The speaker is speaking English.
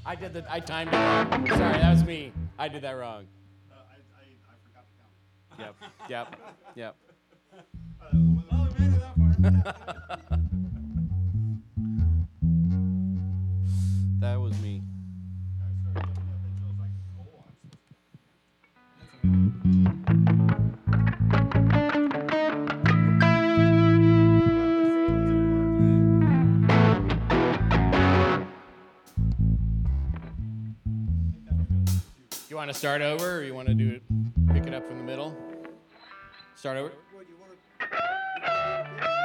I timed it wrong. Sorry, that was me. I did that wrong. I forgot to count. Yep. We made it that far. That was me. I started looking at the Joe's like, oh, I'm You want to start over, or you want to do it? Pick it up from the middle. Start over. What, you want to